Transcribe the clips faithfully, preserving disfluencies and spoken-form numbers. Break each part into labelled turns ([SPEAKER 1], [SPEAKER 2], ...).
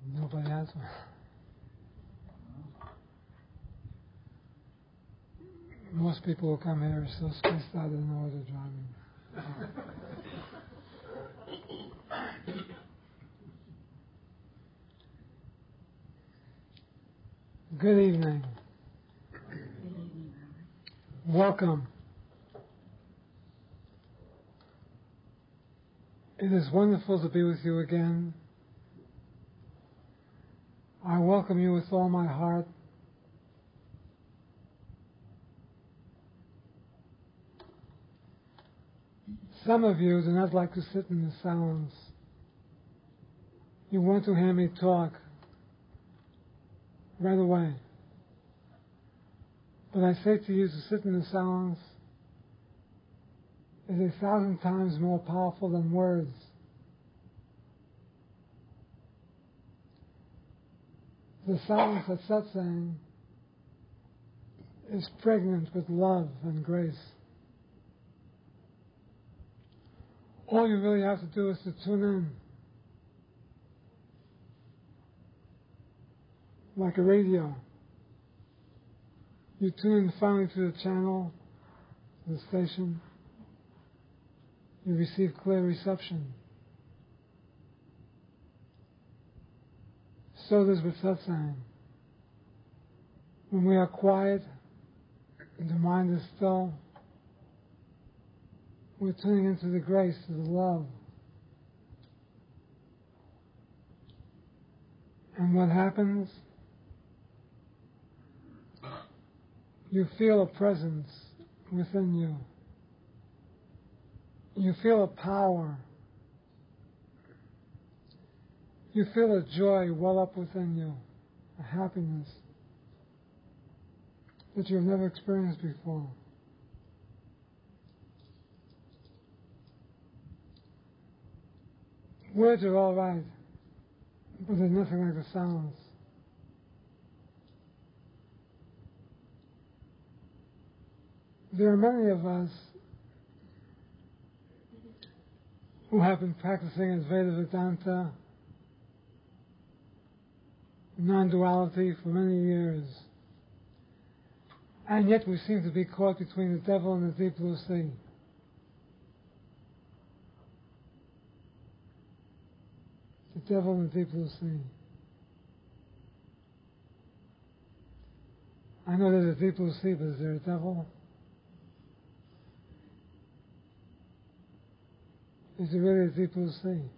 [SPEAKER 1] Nobody has one. Most people who come here are so spaced out they don't know what they're driving. Good evening.
[SPEAKER 2] Good evening,
[SPEAKER 1] Welcome. It is wonderful to be with you again. I welcome you with all my heart. Some of you do not like to sit in the silence. You want to hear me talk right away. But I say to you, to sit in the silence is a thousand times more powerful than words. The silence at satsang is pregnant with love and grace. All you really have to do is to tune in. Like a radio. You tune in finally to the channel, to the station. You receive clear reception. So it is with satsang. When we are quiet and the mind is still, we're tuning into the grace, to the love. And what happens? You feel a presence within you. You feel a power. You feel a joy well up within you, a happiness that you've never experienced before. Words are all right, but they're nothing like the sounds. There are many of us who have been practicing Advaita Vedanta, non-duality for many years, and yet we seem to be caught between the devil and the deep blue sea. The devil and the deep blue sea. I know there's a deep blue sea, but is there a devil? Is there really a deep blue sea?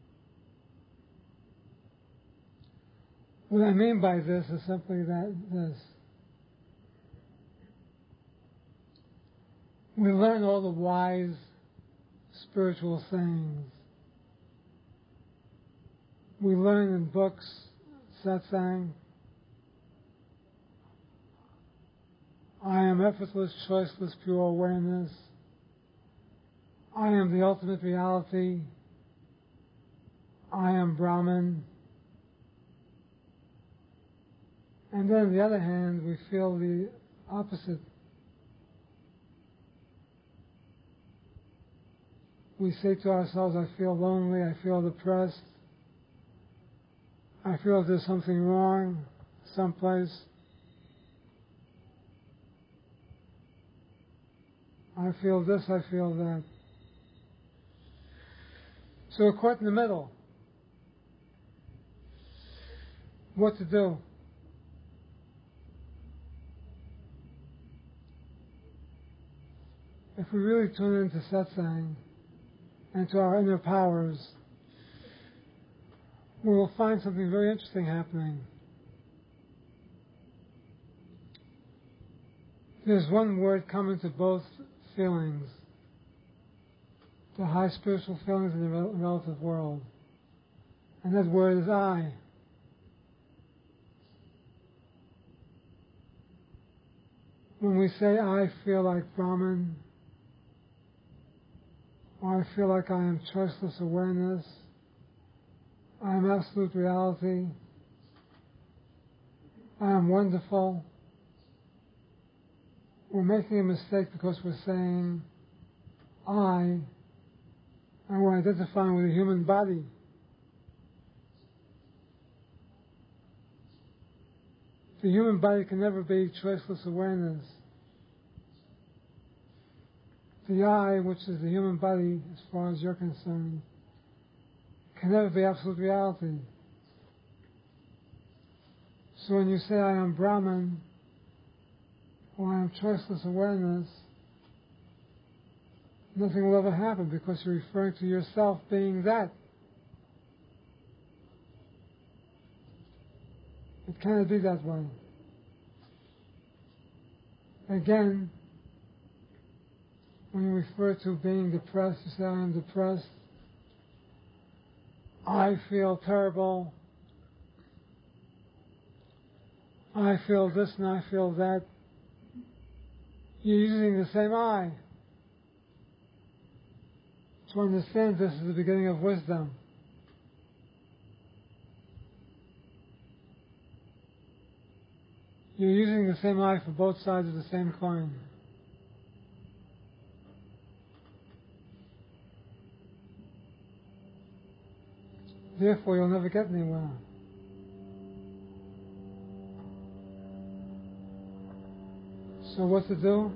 [SPEAKER 1] What I mean by this is simply that this. We learn all the wise spiritual sayings. We learn in books, satsang. I am effortless, choiceless, pure awareness. I am the ultimate reality. I am Brahman. And then on the other hand, we feel the opposite. We say to ourselves, I feel lonely, I feel depressed, I feel there's something wrong someplace. I feel this, I feel that. So we're caught in the middle. What to do? If we really tune into satsang and to our inner powers, we will find something very interesting happening. There's one word common to both feelings, the high spiritual feelings in the rel- relative world, and that word is I. When we say I feel like Brahman, or I feel like I am choiceless awareness, I am absolute reality, I am wonderful, we're making a mistake because we're saying I, and we're identifying with a human body. The human body can never be choiceless awareness. The I, which is the human body, as far as you're concerned, can never be absolute reality. So when you say, I am Brahman, or I am choiceless awareness, nothing will ever happen because you're referring to yourself being that. It cannot be that way. Again, when you refer to being depressed, you say, I am depressed. I feel terrible. I feel this and I feel that. You're using the same I. To understand this is the beginning of wisdom. You're using the same I for both sides of the same coin. Therefore, you'll never get anywhere. So what to do?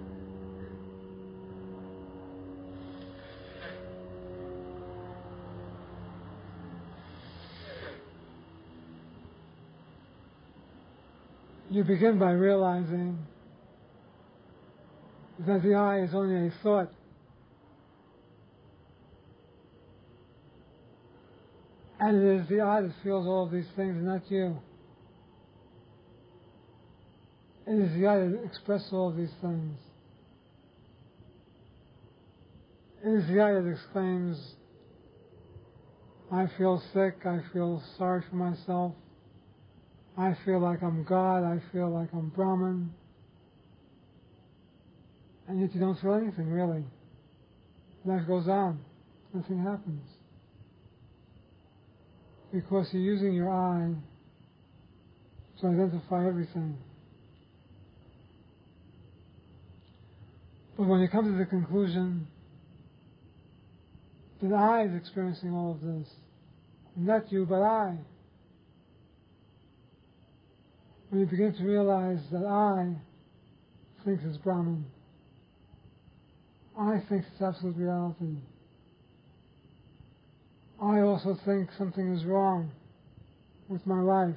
[SPEAKER 1] You begin by realizing that the I is only a thought. And it is the I that feels all of these things, not you. It is the I that expresses all of these things. It is the I that exclaims, I feel sick, I feel sorry for myself, I feel like I'm God, I feel like I'm Brahman. And yet you don't feel anything, really. Life goes on. Nothing happens. Because you're using your I to identify everything. But when you come to the conclusion that I is experiencing all of this, not you, but I, when you begin to realize that I thinks it's Brahman, I think it's absolute reality, I also think something is wrong with my life,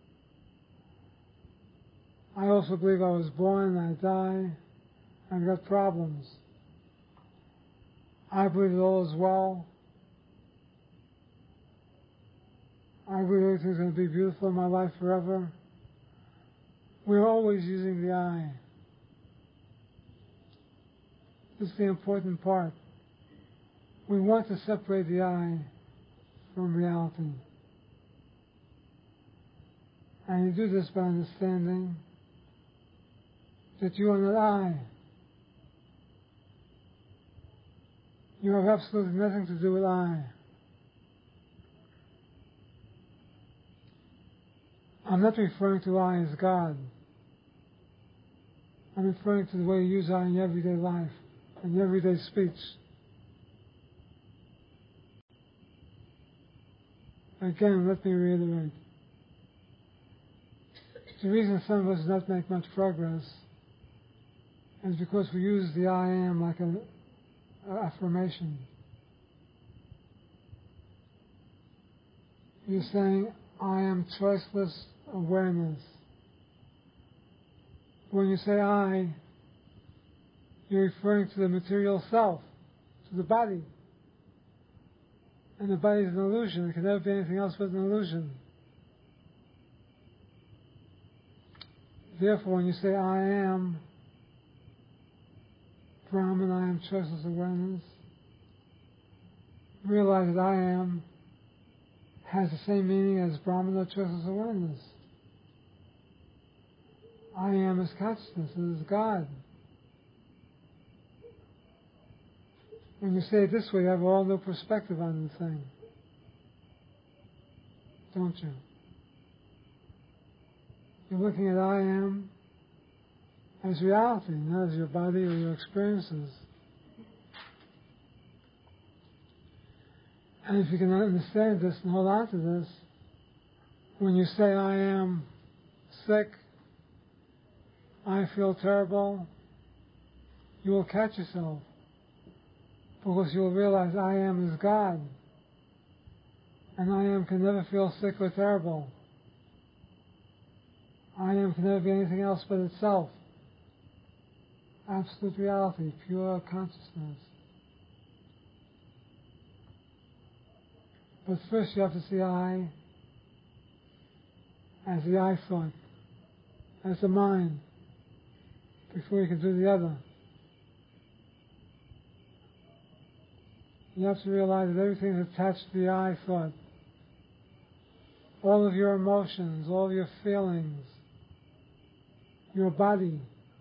[SPEAKER 1] I also believe I was born, I die, I've got problems, I believe it all is well, I believe everything's going to be beautiful in my life forever. We're always using the I. This is the important part. We want to separate the I from reality. And you do this by understanding that you are not I. You have absolutely nothing to do with I. I'm not referring to I as God. I'm referring to the way you use I in your everyday life, in your everyday speech. Again, let me reiterate. The reason some of us do not make much progress is because we use the I am like an affirmation. You're saying, I am choiceless awareness. When you say I, you're referring to the material self, to the body. And the body is an illusion. It can never be anything else but an illusion. Therefore, when you say I am Brahman, I am choiceless awareness, realize that I am has the same meaning as Brahman or choiceless awareness. I am is consciousness, it is God. When you say it this way, you have a whole new perspective on the thing. Don't you? You're looking at I am as reality, not as your body or your experiences. And if you can understand this and hold on to this, when you say I am sick, I feel terrible, you will catch yourself, because you'll realize I am is God, and I am can never feel sick or terrible. I am can never be anything else but itself. Absolute reality, pure consciousness. But first you have to see I as the I thought, as the mind, before you can do the other. You have to realize that everything is attached to the I thought. All of your emotions, all of your feelings, your body,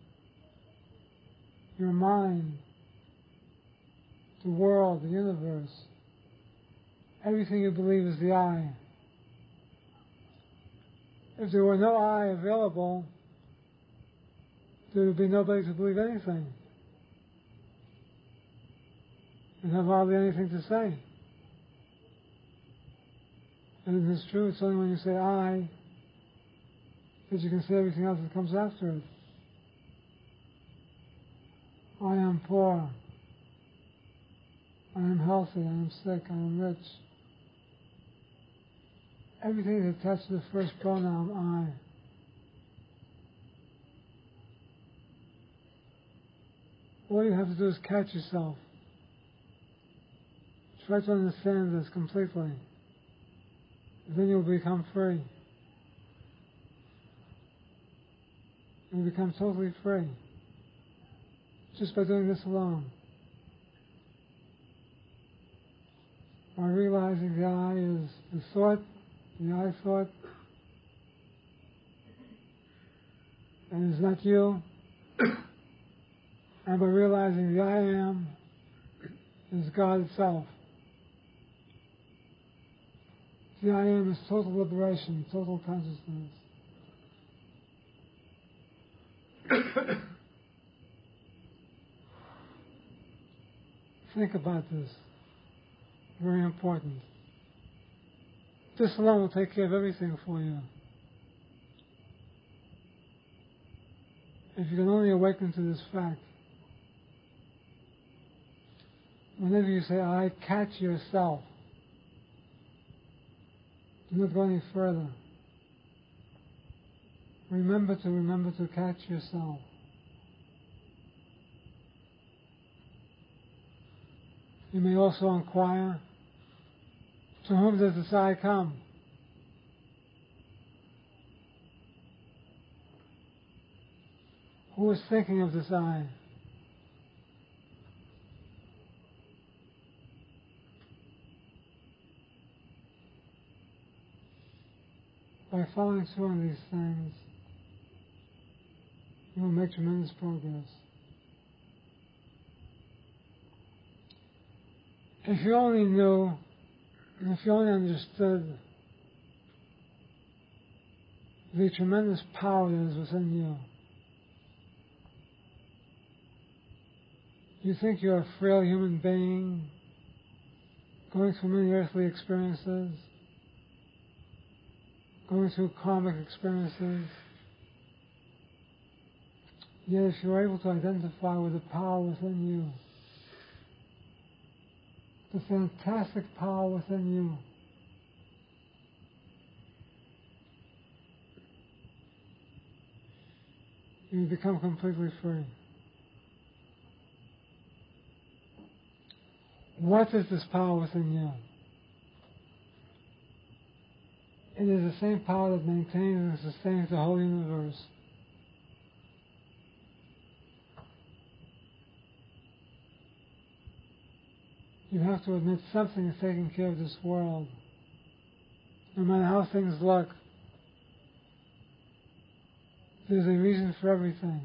[SPEAKER 1] your mind, the world, the universe, everything you believe is the I. If there were no I available, there would be nobody to believe anything. You'd have hardly anything to say. And it's true, it's only when you say I that you can say everything else that comes after it. I am poor. I am healthy. I am sick. I am rich. Everything is attached to the first pronoun, I. All you have to do is catch yourself. Try to understand this completely. Then you'll become free. You'll become totally free. Just by doing this alone. By realizing the I is the thought, the I thought, and it's not you. And by realizing the I am is God itself. The I am is total liberation, total consciousness. Think about this. Very important. This alone will take care of everything for you. If you can only awaken to this fact. Whenever you say, I, catch yourself. Do not go any further. Remember to remember to catch yourself. You may also inquire, to whom does this I come? Who is thinking of this I? By following through on these things, you will make tremendous progress. If you only knew, and if you only understood the tremendous power that is within you, you think you're a frail human being going through many earthly experiences, going through karmic experiences. Yet if you're able to identify with the power within you, the fantastic power within you, you become completely free. What is this power within you? It is the same power that maintains and sustains the whole universe. You have to admit something is taking care of this world. No matter how things look, there's a reason for everything.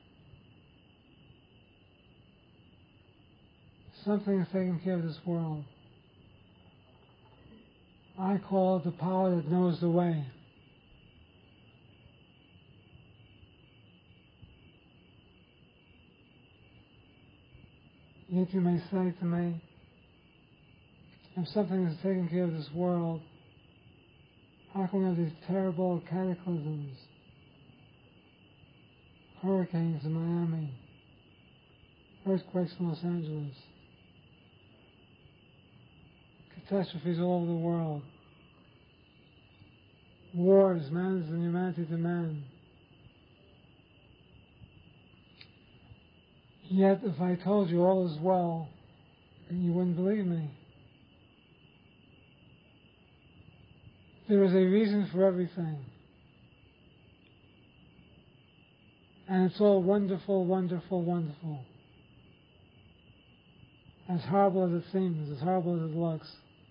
[SPEAKER 1] Something is taking care of this world. I call it the power that knows the way. Yet you may say to me, if something is taking care of this world, how can we have these terrible cataclysms? hurricanes in Miami, earthquakes in Los Angeles, catastrophes all over the world, wars, man and humanity to man. Yet if I told you all is well, you wouldn't believe me. There is a reason for everything. And it's all wonderful, wonderful, wonderful. As horrible as it seems, as horrible as it looks.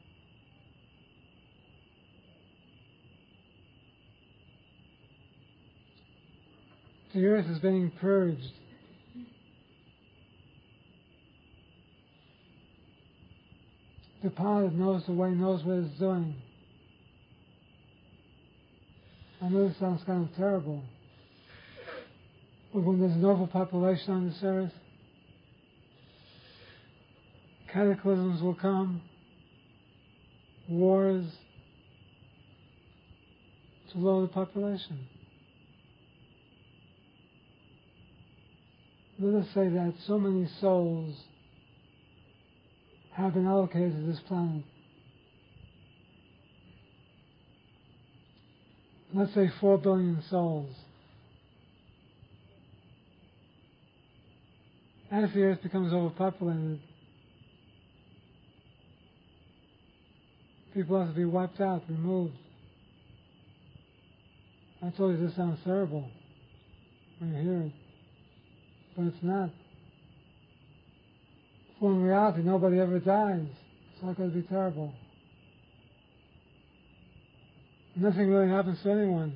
[SPEAKER 1] The earth is being purged. The power that knows the way knows what it's doing. I know this sounds kind of terrible, but when there's an overpopulation on this earth, cataclysms will come, wars, to lower the population. Let us say that so many souls have been allocated to this planet. Let's say four billion souls. As the earth becomes overpopulated, people have to be wiped out, removed. I told you this sounds terrible when you hear it, but it's not. For in reality, nobody ever dies. It's not going to be terrible. Nothing really happens to anyone.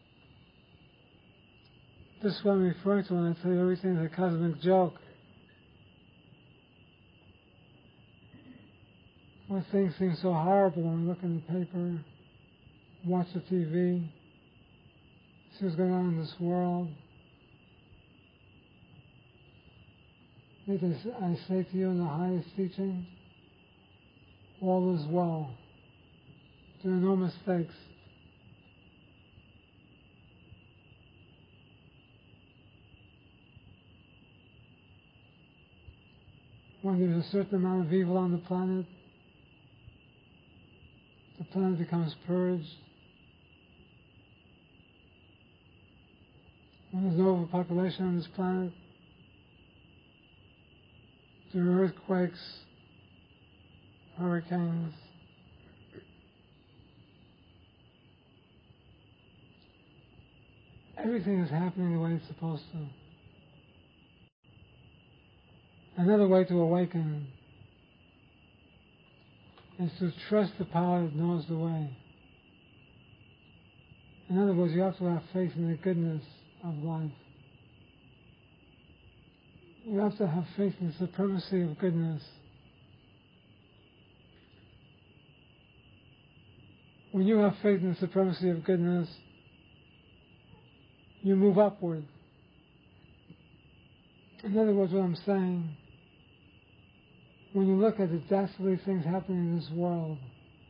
[SPEAKER 1] This is what I'm referring to when I tell you everything is a cosmic joke. When things seem so horrible when we look in the paper, watch the T V, see what's going on in this world. I say to you in the highest teaching, all is well. There are no mistakes. When there's a certain amount of evil on the planet, the planet becomes purged. When there's no overpopulation on this planet, there are earthquakes, hurricanes. Everything is happening the way it's supposed to. Another way to awaken is to trust the power that knows the way. In other words, you have to have faith in the goodness of life. You have to have faith in the supremacy of goodness. When you have faith in the supremacy of goodness, you move upward. In other words, what I'm saying, when you look at the dastardly things happening in this world,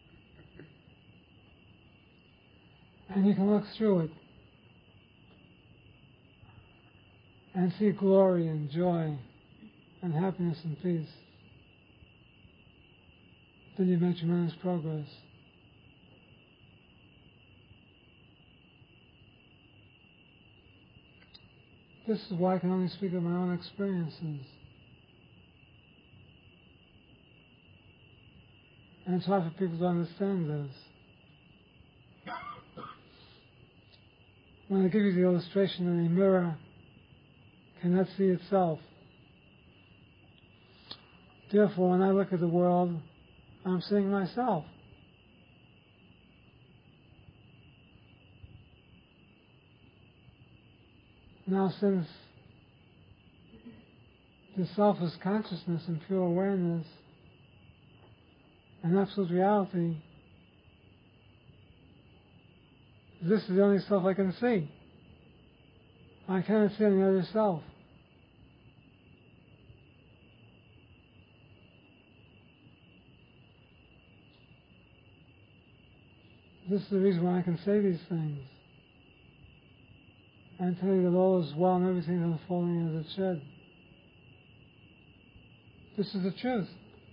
[SPEAKER 1] and you can look through it and see glory and joy and happiness and peace, then you've made tremendous progress. This is why I can only speak of my own experiences. And it's hard for people to understand this. When I give you the illustration that a mirror cannot see itself, therefore when I look at the world, I'm seeing myself. Now, since the self is consciousness and pure awareness and absolute reality, this is the only self I can see. I cannot see any other self. This is the reason why I can say these things. and tell you that all is well and everything is unfolding as it should. This is the truth.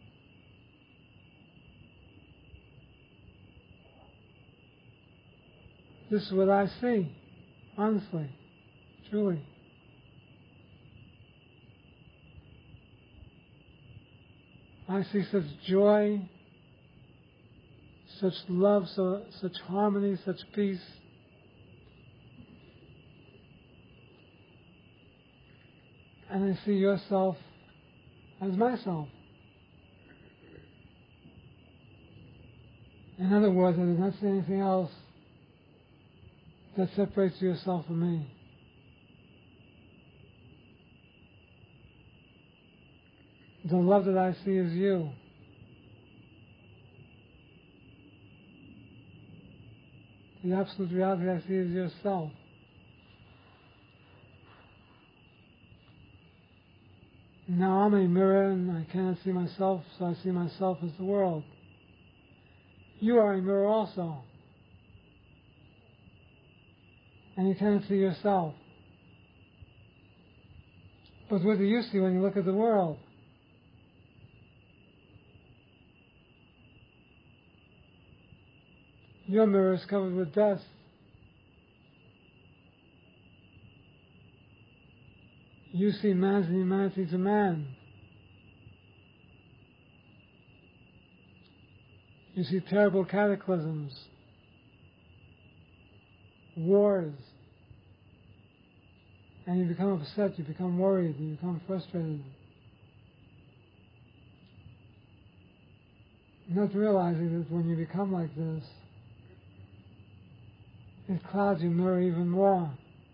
[SPEAKER 1] This is what I see, honestly, truly. I see such joy, such love, so, such harmony, such peace. And I see yourself as myself. In other words, I do not see anything else that separates yourself from me. The love that I see is you. The absolute reality I see is yourself. Now I'm a mirror and I cannot see myself, so I see myself as the world. You are a mirror also. And you cannot see yourself. But what do you see when you look at the world? Your mirror is covered with dust. You see man's inhumanity to man. You see terrible cataclysms, wars, and you become upset, you become worried, you become frustrated. Not realizing that when you become like this, it clouds your mirror even more.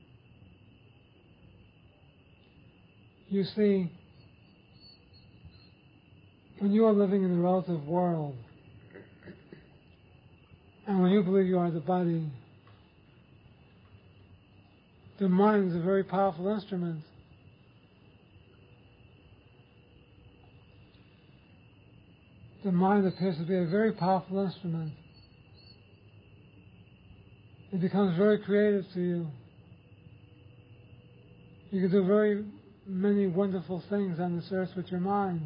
[SPEAKER 1] You see, when you are living in the relative world, and when you believe you are the body, the mind is a very powerful instrument. The mind appears to be a very powerful instrument. It becomes very creative to you. You can do very many wonderful things on this earth with your mind.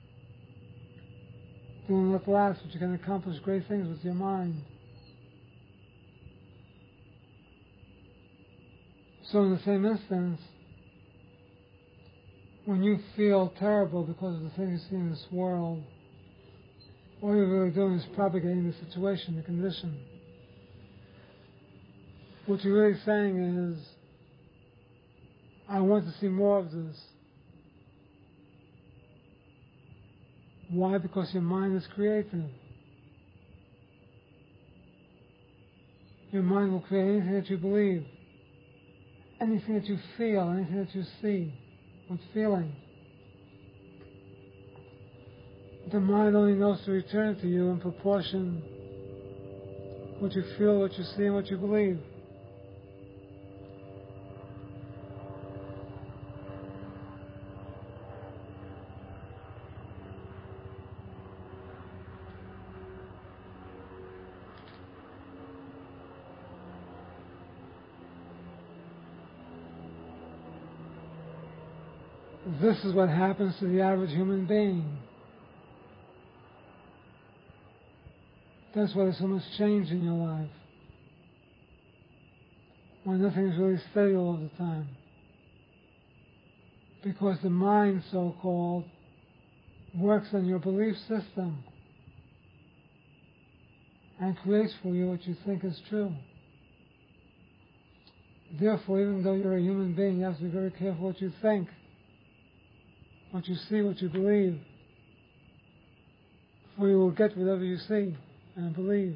[SPEAKER 1] Doing not last, but you can accomplish great things with your mind. So in the same instance, when you feel terrible because of the things you see in this world, all you're really doing is propagating the situation, the condition. What you're really saying is, I want to see more of this. Why? Because your mind is creative. Your mind will create anything that you believe, anything that you feel, anything that you see with feeling. The mind only knows to return it to you in proportion what you feel, what you see, and what you believe. This is what happens to the average human being. That's why there's so much change in your life. Why nothing's really steady all the time. Because the mind, so-called, works on your belief system and creates for you what you think is true. Therefore, even though you're a human being, you have to be very careful what you think, what you see, what you believe, for you will get whatever you see and believe.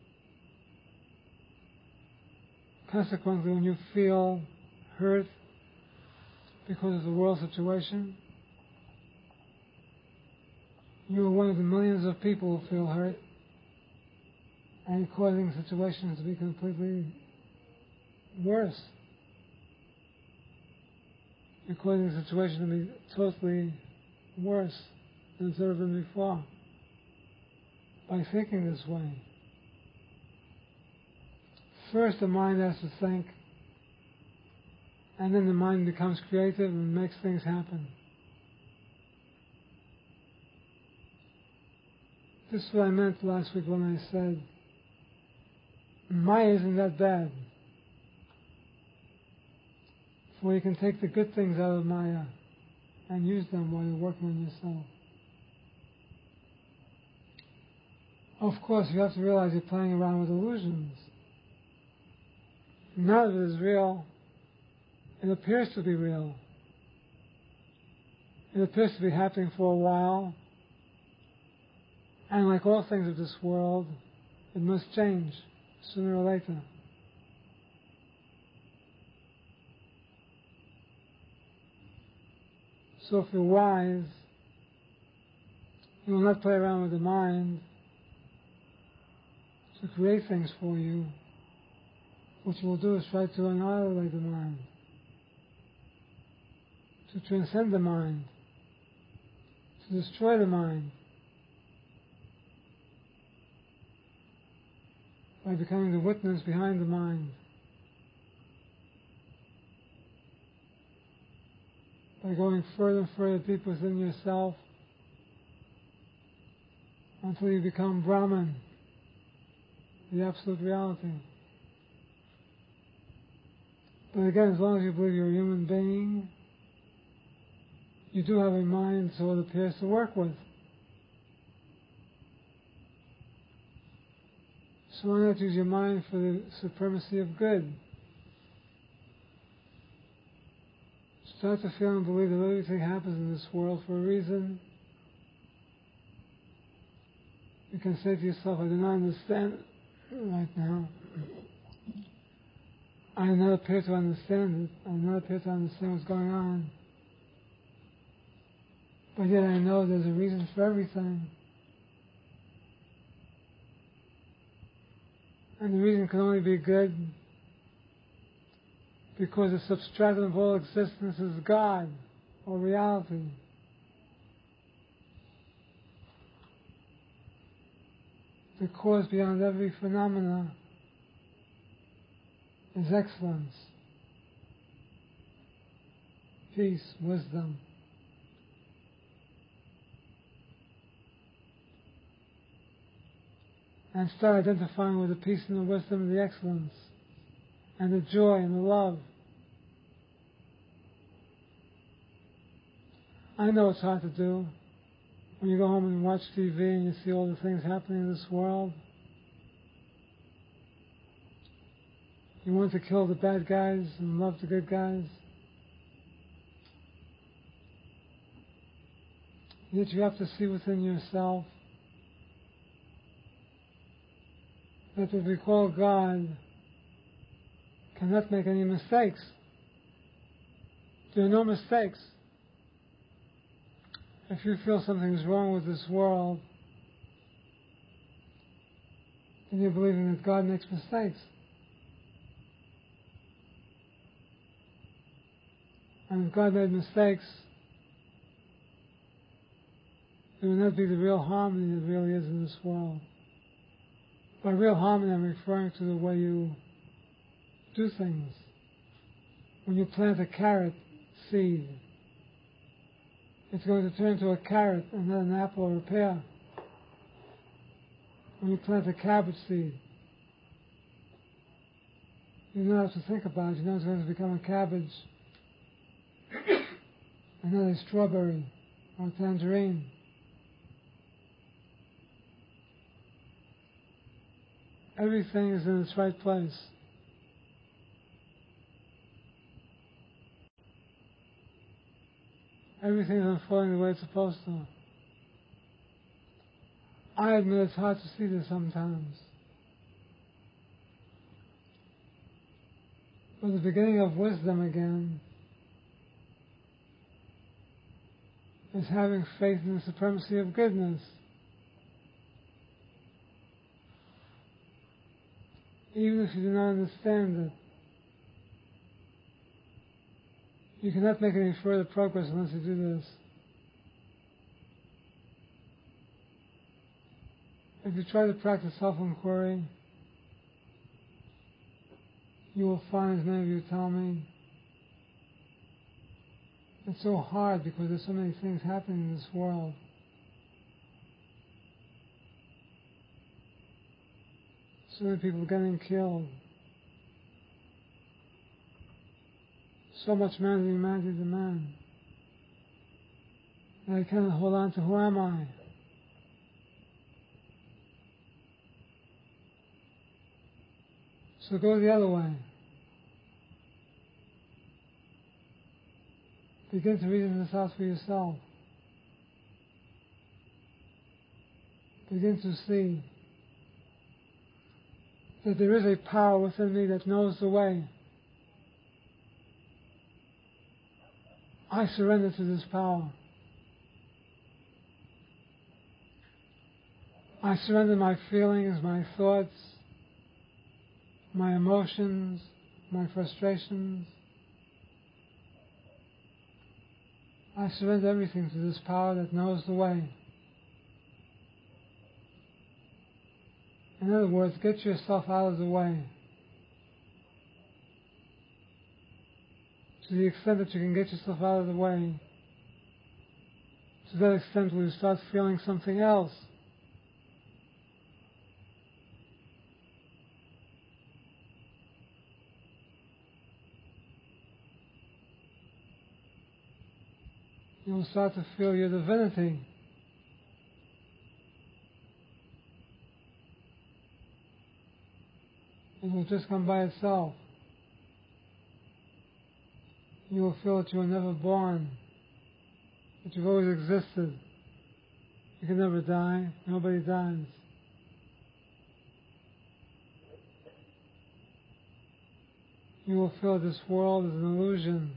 [SPEAKER 1] Consequently, when you feel hurt because of the world situation, you are one of the millions of people who feel hurt, and you're causing situations to be completely worse. You're causing the situation to be totally worse than it's ever been before by thinking this way. First, the mind has to think, And then the mind becomes creative and makes things happen. This is what I meant last week when I said, Maya isn't that bad. For you can take the good things out of Maya and use them while you're working on yourself. Of course, you have to realize you're playing around with illusions. None of it is real. It appears to be real. It appears to be happening for a while. And like all things of this world, it must change sooner or later. So if you're wise, you will not play around with the mind to create things for you. What you will do is try to annihilate the mind, to transcend the mind, to destroy the mind, by becoming the witness behind the mind, by going further and further deep within yourself until you become Brahman, the absolute reality. But again, as long as you believe you're a human being, you do have a mind, so it appears, to work with. So why not use your mind for the supremacy of good? Start to feel and believe that everything happens in this world for a reason. You can say to yourself, I do not understand it right now. I do not appear to understand it. I do not appear to understand what's going on. But yet I know there's a reason for everything. And the reason can only be good because the substratum of all existence is God, or reality. The cause beyond every phenomena is excellence, peace, wisdom. And start identifying with the peace and the wisdom and the excellence and the joy and the love. I know it's hard to do. When you go home and watch T V and you see all the things happening in this world, you want to kill the bad guys and love the good guys. Yet you have to see within yourself that what we call God cannot make any mistakes. There are no mistakes. If you feel something's wrong with this world, then you're believing that God makes mistakes. And if God made mistakes, there would not be the real harmony that really is in this world. By real harmony, I'm referring to the way you do things. When you plant a carrot seed, it's going to turn into a carrot and not an apple or a pear. When you plant a cabbage seed, you don't have to think about it. You know it's going to become a cabbage and not a strawberry or a tangerine. Everything is in its right place. Everything is unfolding the way it's supposed to. I admit it's hard to see this sometimes. But the beginning of wisdom again is having faith in the supremacy of goodness. Even if you do not understand it, you cannot make any further progress unless you do this. If you try to practice self-inquiry, you will find, as many of you tell me, It's so hard because there's so many things happening in this world. So many people getting killed. So much man to humanity to man. And I cannot hold on to who am I? So go the other way. Begin to reason this out for yourself. Begin to see that there is a power within me that knows the way. I surrender to this power. I surrender my feelings, my thoughts, my emotions, my frustrations. I surrender everything to this power that knows the way. In other words, get yourself out of the way. To the extent that you can get yourself out of the way, to that extent will you start feeling something else. You will start to feel your divinity. It will just come by itself. You will feel that you were never born, that you've always existed. You can never die. Nobody dies. You will feel this world is an illusion.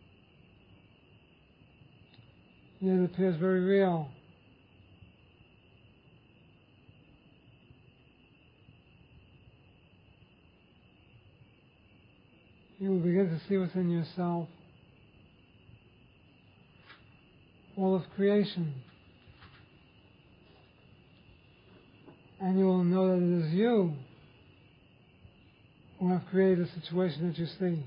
[SPEAKER 1] Yet it appears very real. You will begin to see within yourself all of creation. And you will know that it is you who have created the situation that you see.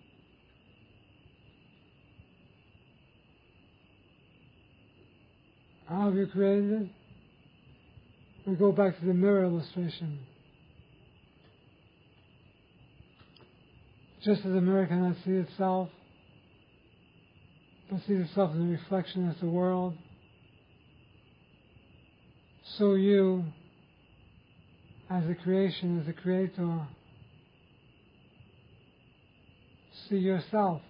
[SPEAKER 1] How have you created it? We go back to the mirror illustration. Just as a mirror cannot see itself, but sees itself in the reflection as the world, so you, as a creation, as a creator, see yourself.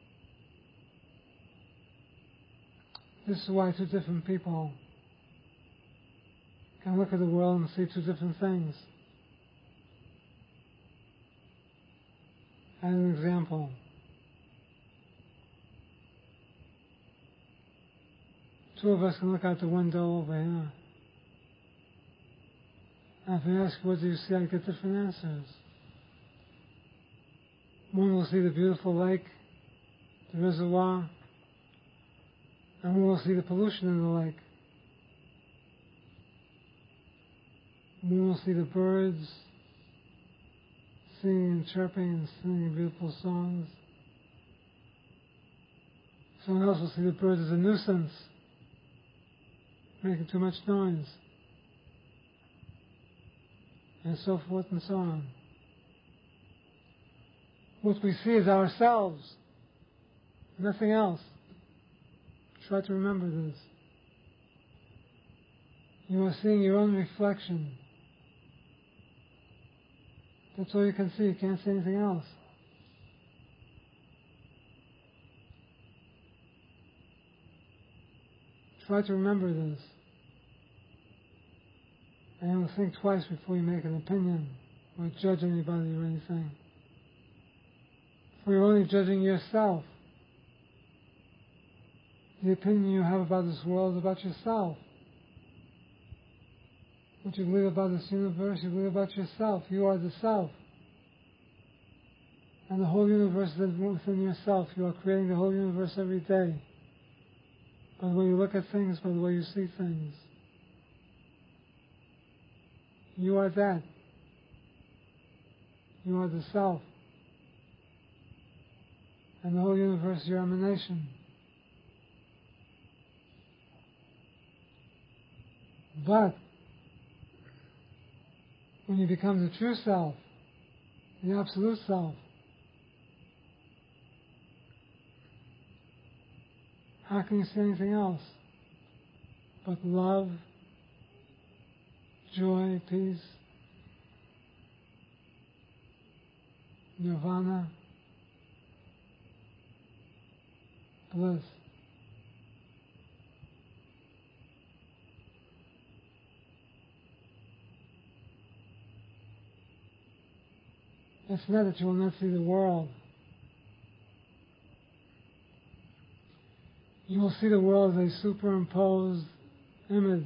[SPEAKER 1] This is why two different people can look at the world and see two different things. As an example, two of us can look out the window over here. And if I ask you, what do you see, I get different answers. One will see the beautiful lake, the reservoir, and one will see the pollution in the lake. One will see the birds singing and chirping and singing beautiful songs. Someone else will see the birds as a nuisance, making too much noise, and so forth and so on. What we see is ourselves, nothing else. Try to remember this. You are seeing your own reflection. That's all you can see. You can't see anything else. Try to remember this. And think twice before you make an opinion or judge anybody or anything. For you're only judging yourself. The opinion you have about this world is about yourself. What you believe about this universe, you believe about yourself. You are the self. And the whole universe is within yourself. You are creating the whole universe every day. By the way you look at things, by the way you see things. You are that. You are the self. And the whole universe is your emanation. But when you become the true self, the absolute self, how can you see anything else but love, joy, peace, nirvana, bliss? It's not that you will not see the world. You will see the world as a superimposed image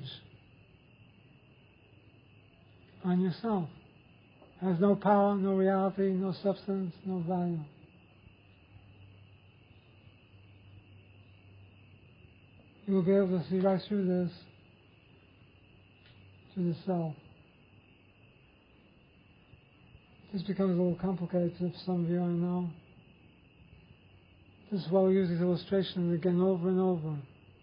[SPEAKER 1] on yourself. It has no power, no reality, no substance, no value. You will be able to see right through this, to the self. This becomes a little complicated for some of you, I know. This is why we use these illustrations again over and over.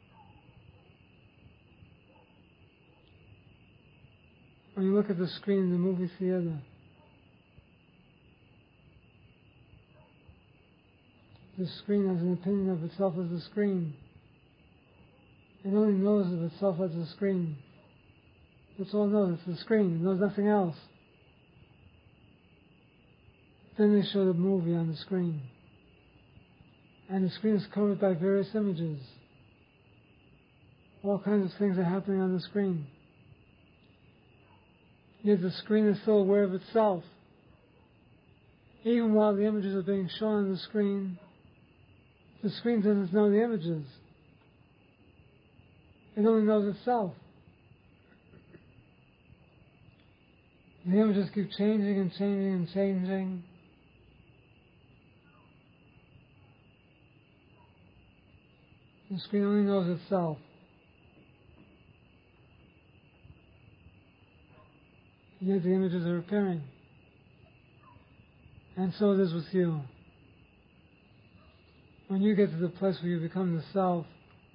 [SPEAKER 1] When you look at the screen in the movie theater, the screen has an opinion of itself as a screen. It only knows of itself as a screen. That's all it knows, it's the screen, it knows nothing else. Then they show the movie on the screen. And the screen is covered by various images. All kinds of things are happening on the screen. Yet the screen is still aware of itself. Even while the images are being shown on the screen, the screen doesn't know the images. It only knows itself. The images keep changing and changing and changing. The screen only knows itself. Yet the images are appearing. And so it is with you. When you get to the place where you become the self,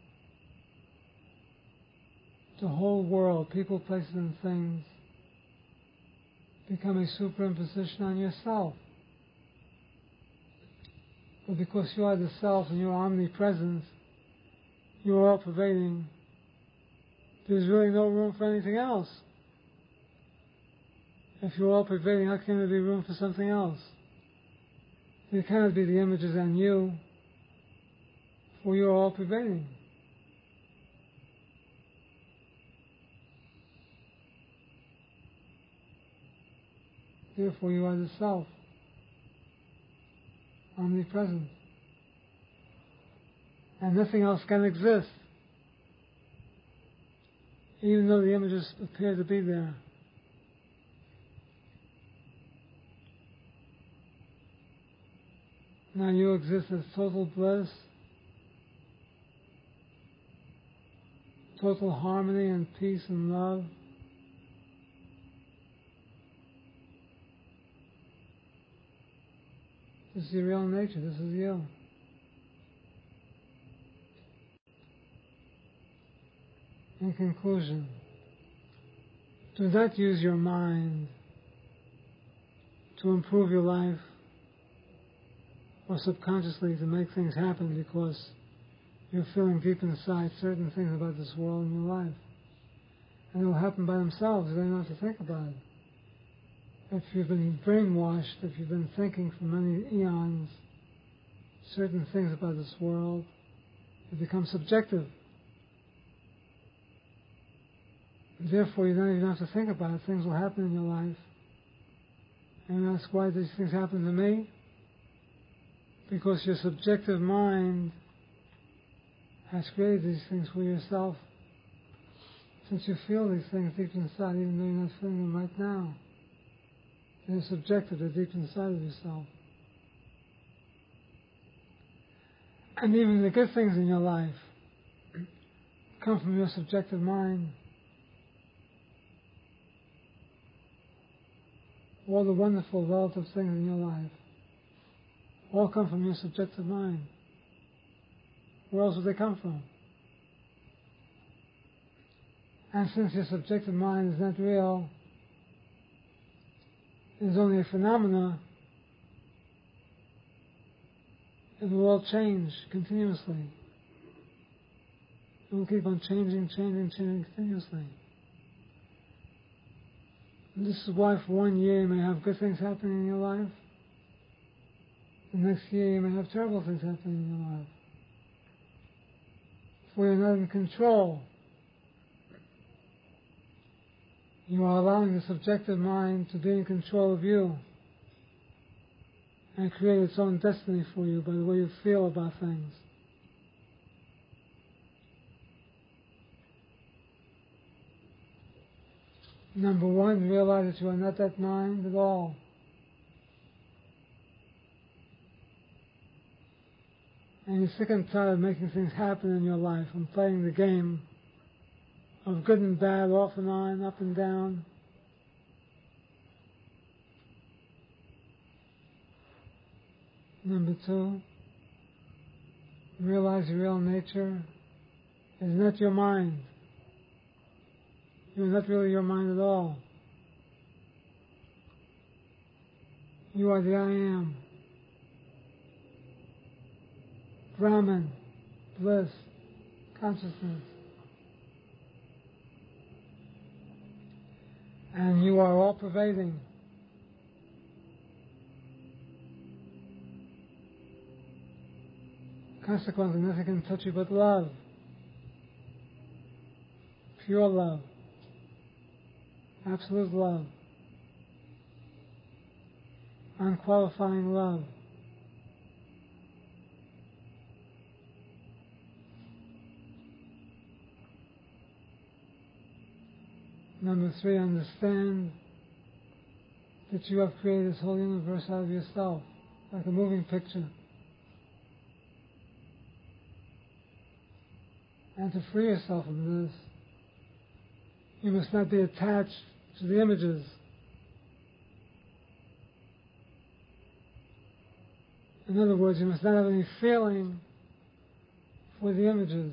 [SPEAKER 1] the whole world, people, places, and things, become a superimposition on yourself. But because you are the self and you are omnipresent, you are all-pervading, there's really no room for anything else. If you're all-pervading, how can there be room for something else? There cannot be the images on you, for you're all-pervading. Therefore, you are the self, omnipresent. And nothing else can exist, even though the images appear to be there. Now you exist as total bliss, total harmony and peace and love. This is your real nature, this is you. In conclusion, do not use your mind to improve your life or subconsciously to make things happen because you're feeling deep inside certain things about this world and your life. And it will happen by themselves. You don't have to think about it. If you've been brainwashed, if you've been thinking for many eons certain things about this world, it becomes subjective. Therefore, you don't even have to think about it. Things will happen in your life. And you ask, why these things happen to me? Because your subjective mind has created these things for yourself. Since you feel these things deep inside, even though you're not feeling them right now, they're subjective, they're deep inside of yourself. And even the good things in your life come from your subjective mind. All the wonderful relative things in your life all come from your subjective mind. Where else would they come from? And since your subjective mind is not real, it is only a phenomena, it will all change continuously. It will keep on changing, changing, changing continuously. And this is why for one year you may have good things happening in your life. The next year you may have terrible things happening in your life. For you're not in control. You are allowing the subjective mind to be in control of you and create its own destiny for you by the way you feel about things. Number one, realize that you are not that mind at all. And you're sick and tired of making things happen in your life and playing the game of good and bad, off and on, up and down. Number two, realize your real nature is not your mind. You're not really your mind at all. You are the I am. Brahman, bliss, consciousness. And you are all pervading. Consequently, nothing can touch you but love. Pure love. Absolute love. Unqualifying love. Number three, understand that you have created this whole universe out of yourself, like a moving picture. And to free yourself from this, you must not be attached to the images. In other words, you must not have any feeling for the images.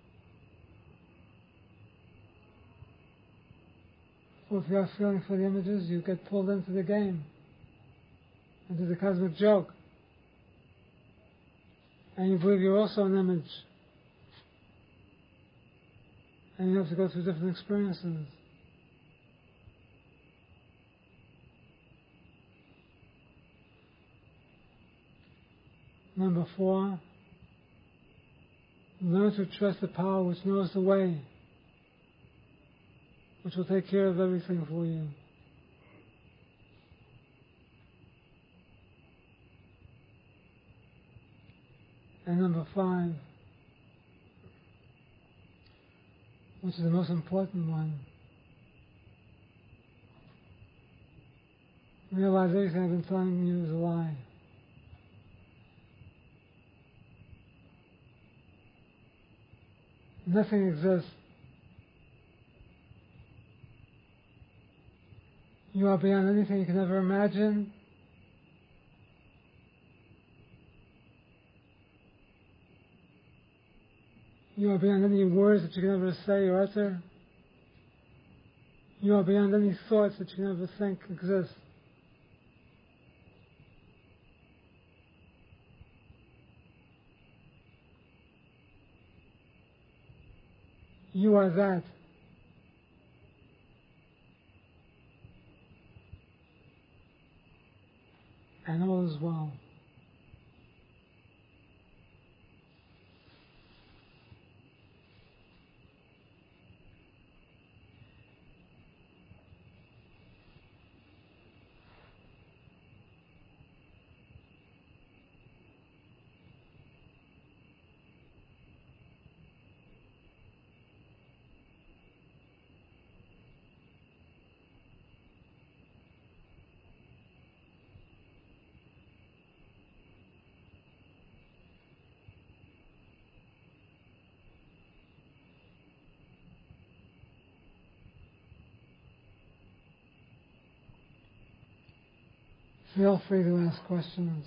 [SPEAKER 1] Or if you have feeling for the images, you get pulled into the game, into the cosmic joke. And you believe you're also an image. And you have to go through different experiences. Number four, learn to trust the power which knows the way, which will take care of everything for you. And number five, which is the most important one, realize everything I've been telling you is a lie. Nothing exists. You are beyond anything you can ever imagine. You are beyond any words that you can ever say or utter. You are beyond any thoughts that you can ever think exist. You are that. And all is well. Feel free to ask questions.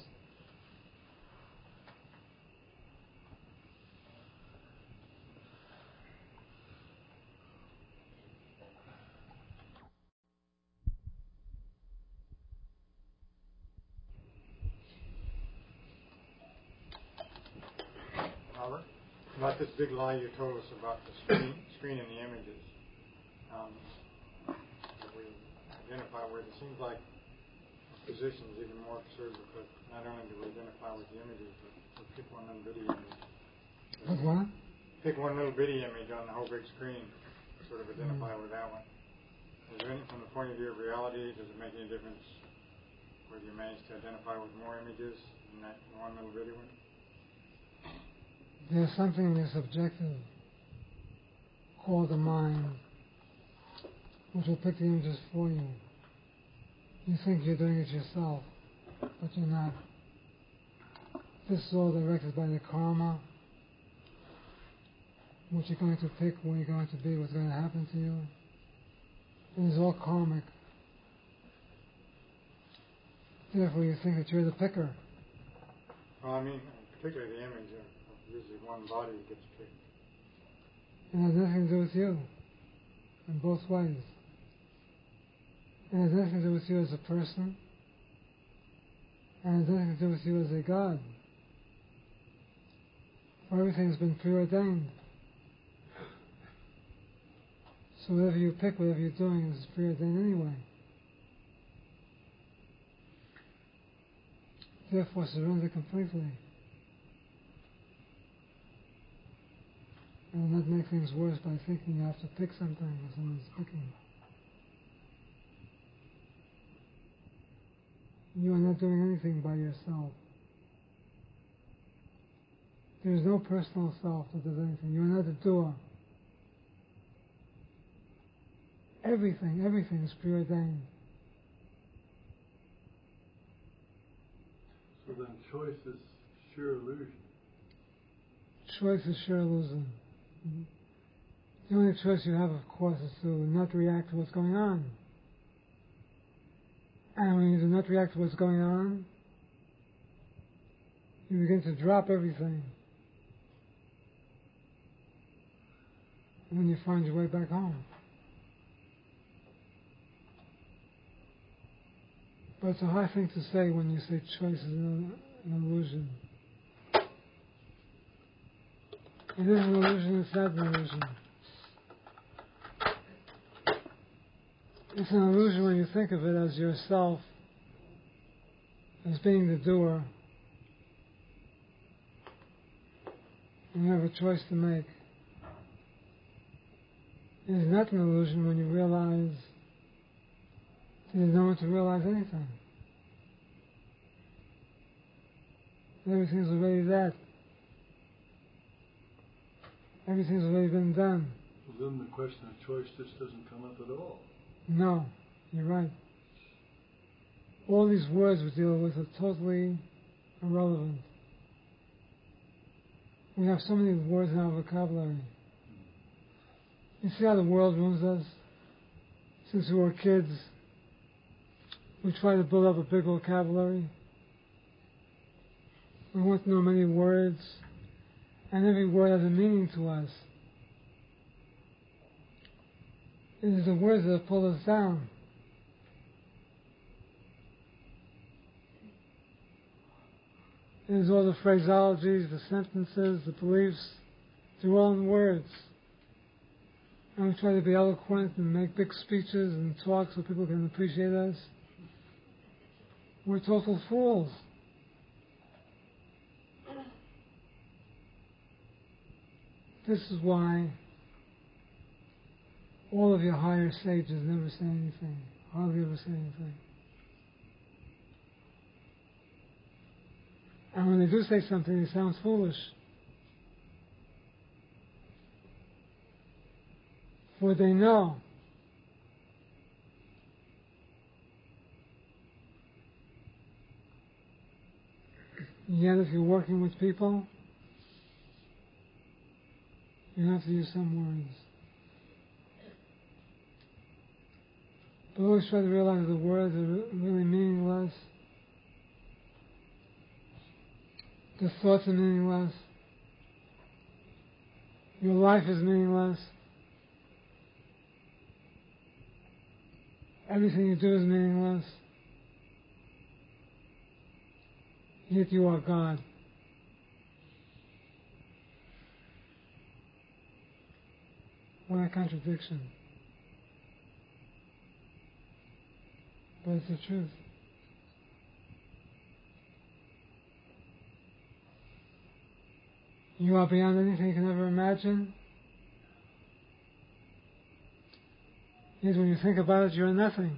[SPEAKER 3] about this big lie you told us about the screen, screen and the images um, that we identify with. It seems like the position is even more absurd because not only do we identify with the images, but we pick one little bitty image.
[SPEAKER 1] With what?
[SPEAKER 3] Pick one little bitty image on the whole big screen, sort of identify mm. with that one. Is there any, from the point of view of reality, does it make any difference whether you manage to identify with more images than that one little bitty one?
[SPEAKER 1] There's something that's subjective called the mind, which will pick the images for you. You think you're doing it yourself, but you're not. This is all directed by the karma, what you're going to pick, where you're going to be, what's going to happen to you. It is all karmic. Therefore, you think that you're the picker.
[SPEAKER 3] Well, I mean, particularly the image of usually one body gets picked.
[SPEAKER 1] It has nothing to do with you, in both ways. It has nothing to do with you as a person. It has nothing to do with you as a God. For everything has been preordained. So whatever you pick, whatever you're doing is preordained anyway. Therefore, surrender completely. And not make things worse by thinking you have to pick something or someone's picking. You are not doing anything by yourself. There is no personal self that does anything. You are not a doer. Everything, everything is preordained.
[SPEAKER 4] So then choice is sheer illusion.
[SPEAKER 1] Choice is sheer illusion. Mm-hmm. The only choice you have, of course, is to not react to what's going on. And when you do not react to what's going on, you begin to drop everything. And then you find your way back home. But it's a hard thing to say when you say choice is an, an illusion. It is an illusion, it's not an illusion. It's an illusion when you think of it as yourself, as being the doer. And you have a choice to make. It is not an illusion when you realize there's no one to realize anything. Everything's already that. Everything's already been done.
[SPEAKER 4] Well, then the question of choice just doesn't come up at all.
[SPEAKER 1] No, you're right. All these words we deal with are totally irrelevant. We have so many words in our vocabulary. You see how the world ruins us? Since we were kids, we try to build up a big vocabulary. We want to know many words, and every word has a meaning to us. It is the words that pull us down. It is all the phraseologies, the sentences, the beliefs, they're all in words. And we try to be eloquent and make big speeches and talk so people can appreciate us. We're total fools. This is why all of your higher sages never say anything, hardly ever say anything. And when they do say something, it sounds foolish. For they know yet if you're working with people, you have to use some words. But always try to realize the words are really meaningless. The thoughts are meaningless. Your life is meaningless. Everything you do is meaningless. Yet you are God. seemingly contradiction. But it's the truth. You are beyond anything you can ever imagine. Yet when you think about it, you're nothing.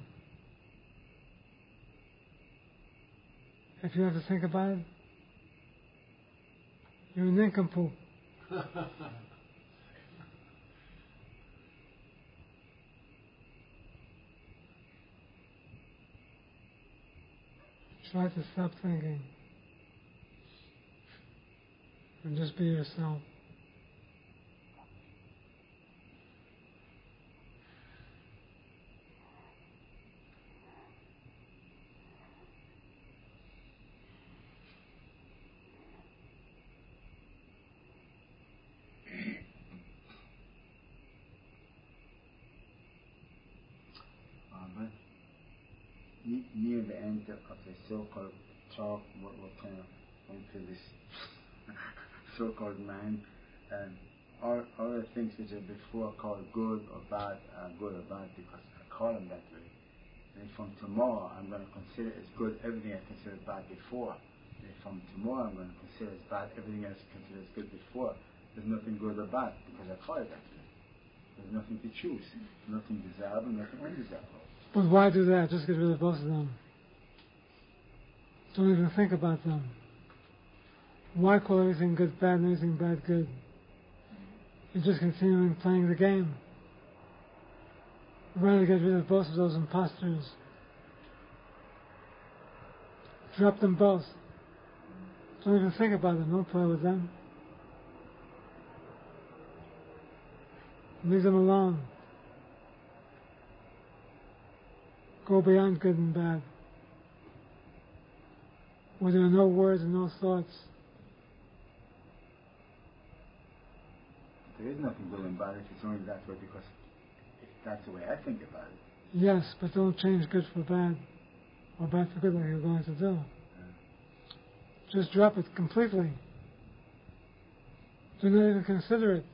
[SPEAKER 1] If you have to think about it, you're a nincompoop. Try to stop thinking and just be yourself.
[SPEAKER 5] Uh, near the end of the so-called talk, what, what kind of went through this so-called mind, and all, all the things which are before called good or bad are good or bad because I call them that way. And from tomorrow I'm going to consider as good everything I considered bad before. And from tomorrow I'm going to consider as bad everything I considered as good before. There's nothing good or bad because I call it that way. There's nothing to choose. Nothing desirable, nothing undesirable.
[SPEAKER 1] But why do that? Just get rid of both of them. Don't even think about them. Why call everything good bad and everything bad good? You're just continuing playing the game. Rather get rid of both of those imposters. Drop them both. Don't even think about them. Don't play with them. Leave them alone. Go beyond good and bad, where there are no words and no thoughts.
[SPEAKER 5] There is nothing good and bad if it's only that way because if that's the way I think about it.
[SPEAKER 1] Yes, but don't change good for bad or bad for good like you're going to do.
[SPEAKER 5] Yeah.
[SPEAKER 1] Just drop it completely. Do not even consider it.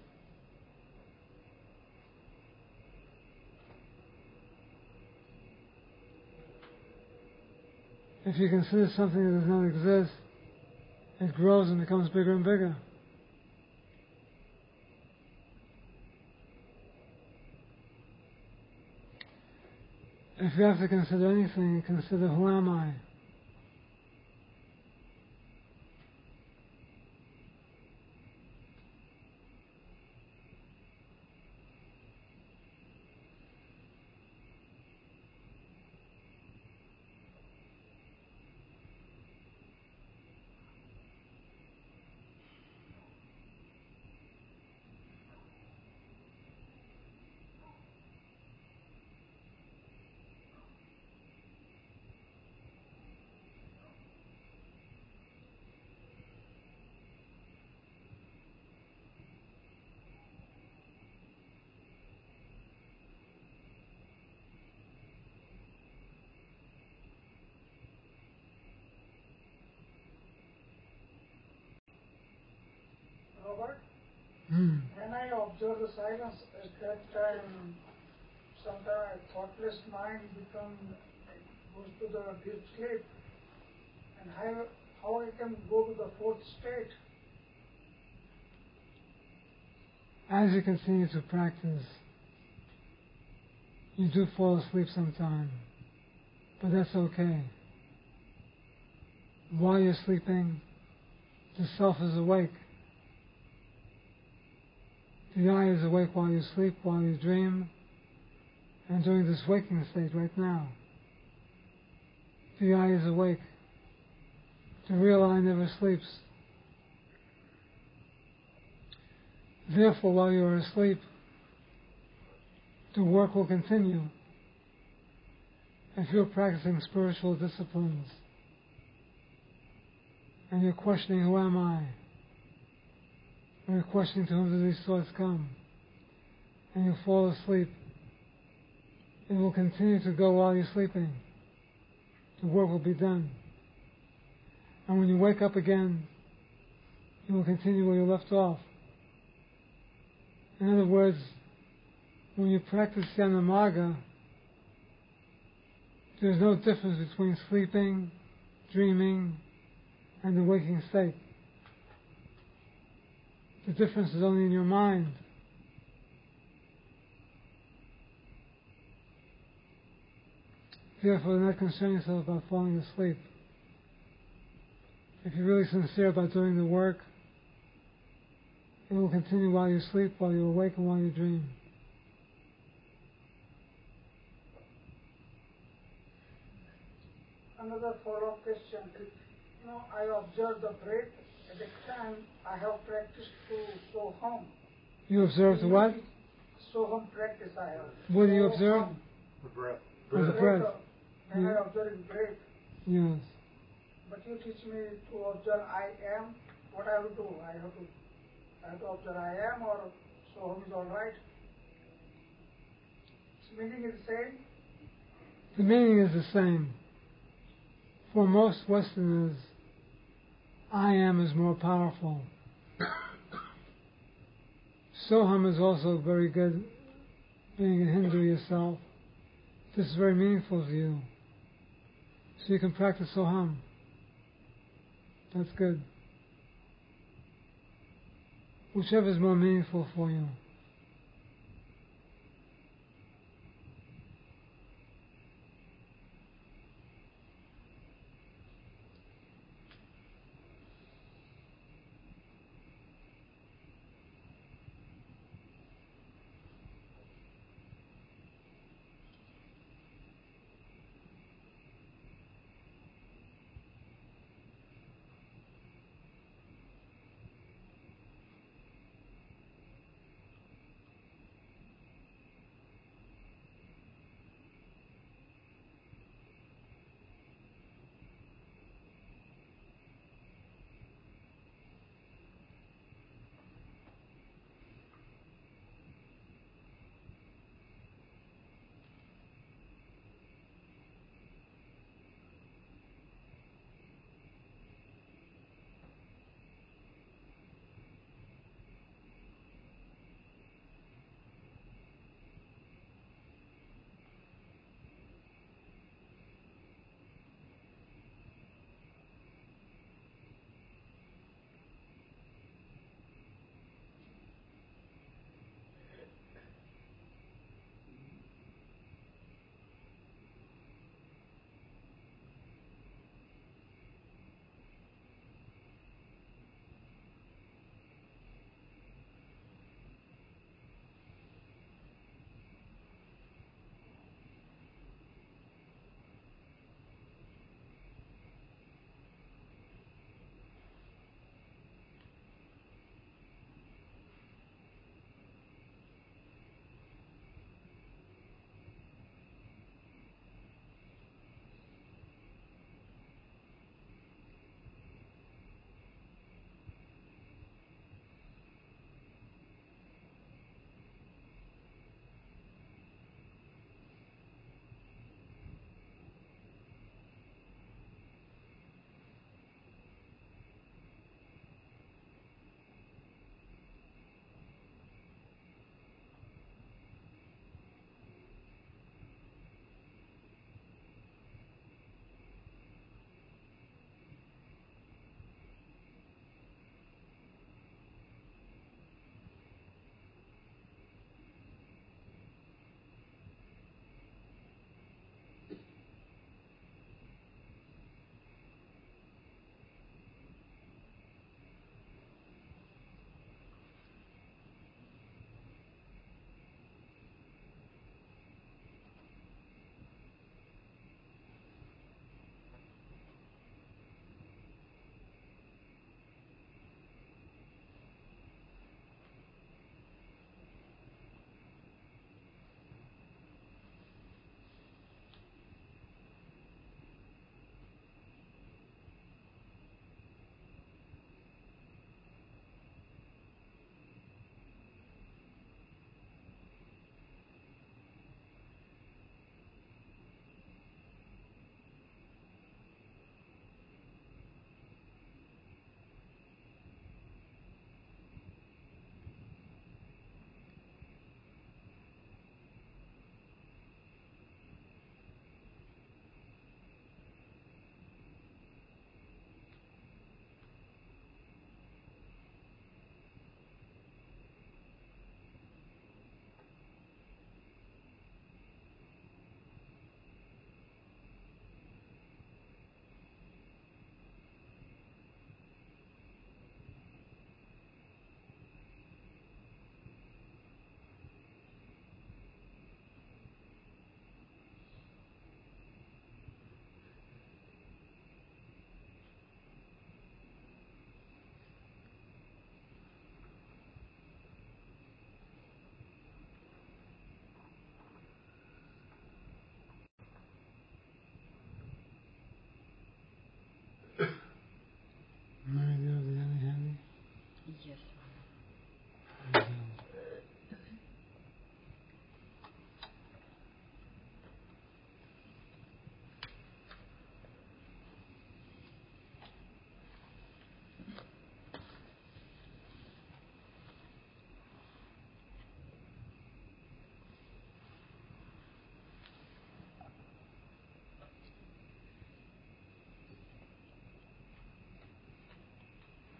[SPEAKER 1] If you consider something that does not exist, it grows and becomes bigger and bigger. If you have to consider anything, consider who am I?
[SPEAKER 6] Robert,
[SPEAKER 1] Hmm.
[SPEAKER 6] when I observe the silence at that time, sometimes a thoughtless mind becomes goes to the deep sleep, and how how I can go to the fourth state?
[SPEAKER 1] As you continue to practice, you do fall asleep sometime, but that's okay. While you're sleeping, the self is awake. The I is awake while you sleep, while you dream, and during this waking state right now. The I is awake. The real I never sleeps. Therefore, while you are asleep, the work will continue. If you're practicing spiritual disciplines, and you're questioning, who am I? And you're questioning, to whom do these thoughts come? And you fall asleep, it will continue to go while you're sleeping. The work will be done. And when you wake up again, you will continue where you left off. In other words, when you practice Yanamarga, there's no difference between sleeping, dreaming, and the waking state. The difference is only in your mind. Therefore, do not concern yourself about falling asleep. If you're really sincere about doing the work, it will continue while you sleep, while you awake, and while you dream.
[SPEAKER 6] Another follow-up question. You know, I observe the breath. At the time, I have practiced to Soham.
[SPEAKER 1] You observe the what?
[SPEAKER 6] Soham practice I have.
[SPEAKER 1] What do you observe?
[SPEAKER 6] Soham.
[SPEAKER 3] The breath.
[SPEAKER 1] Oh, the breath.
[SPEAKER 6] And
[SPEAKER 1] Yeah.
[SPEAKER 6] I observe breath.
[SPEAKER 1] Yes.
[SPEAKER 6] But you teach me to observe I am. What I have to do? I have to, I have to observe I am, or Soham is all right. Its meaning is the same.
[SPEAKER 1] The meaning is the same. For most Westerners, I am is more powerful. Soham is also very good, being a Hindu yourself. This is very meaningful to you. So you can practice Soham. That's good. Whichever is more meaningful for you.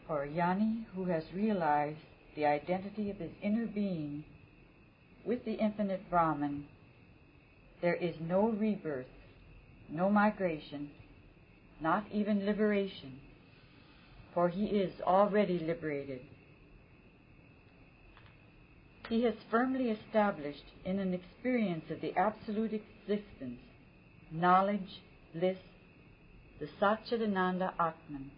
[SPEAKER 2] For a Jnani who has realized the identity of his inner being with the infinite Brahman, there is no rebirth, no migration, not even liberation, for he is already liberated. He has firmly established in an experience of the absolute existence, knowledge, bliss, the Satchidananda Atman.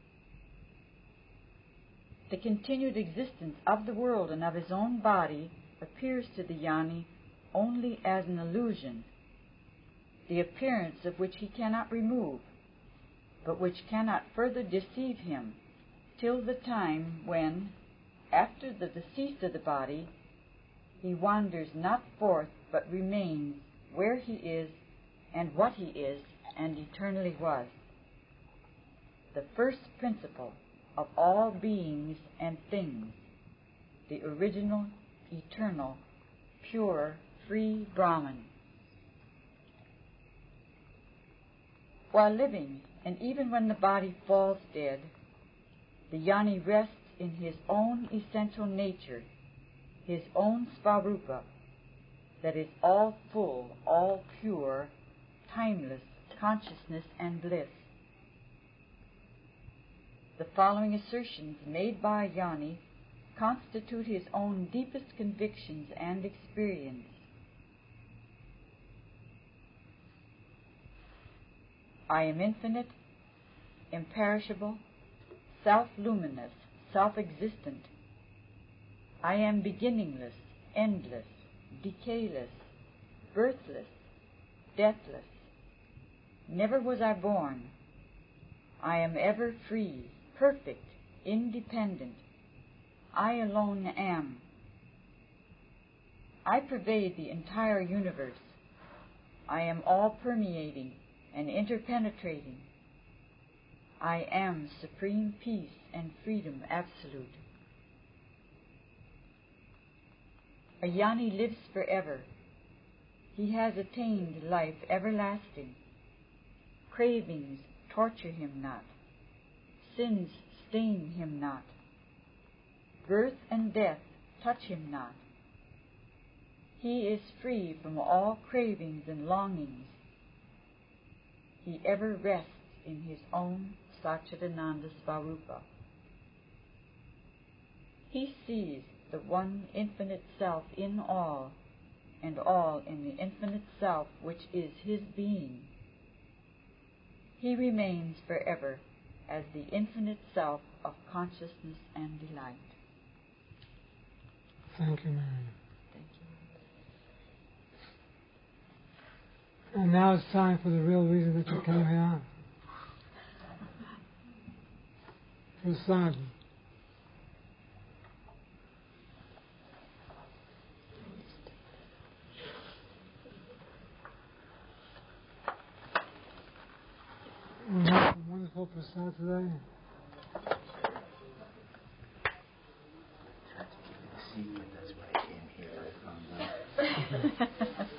[SPEAKER 2] The continued existence of the world and of his own body appears to the Jnani only as an illusion, the appearance of which he cannot remove, but which cannot further deceive him till the time when, after the decease of the body, he wanders not forth but remains where he is and what he is and eternally was. The first principle of all beings and things, the original, eternal, pure, free Brahman. While living, and even when the body falls dead, the Jnani rests in his own essential nature, his own Svarupa, that is all full, all pure, timeless consciousness and bliss. The following assertions made by Jnani constitute his own deepest convictions and experience. I am infinite, imperishable, self-luminous, self-existent. I am beginningless, endless, decayless, birthless, deathless. Never was I born. I am ever free, perfect, independent. I alone am. I pervade the entire universe. I am all-permeating and interpenetrating. I am supreme peace and freedom absolute. A Jnani lives forever. He has attained life everlasting. Cravings torture him not. Sins stain him not. Birth and death touch him not. He is free from all cravings and longings. He ever rests in his own Satchidananda Svarupa. He sees the one infinite self in all, and all in the infinite self which is his being. He remains forever as the infinite self of consciousness and delight.
[SPEAKER 1] Thank you, Mary.
[SPEAKER 2] Thank you.
[SPEAKER 1] And now it's time for the real reason that you came here. Prasad. We have some wonderful prasad today.
[SPEAKER 5] See, that's why I came here. I found out.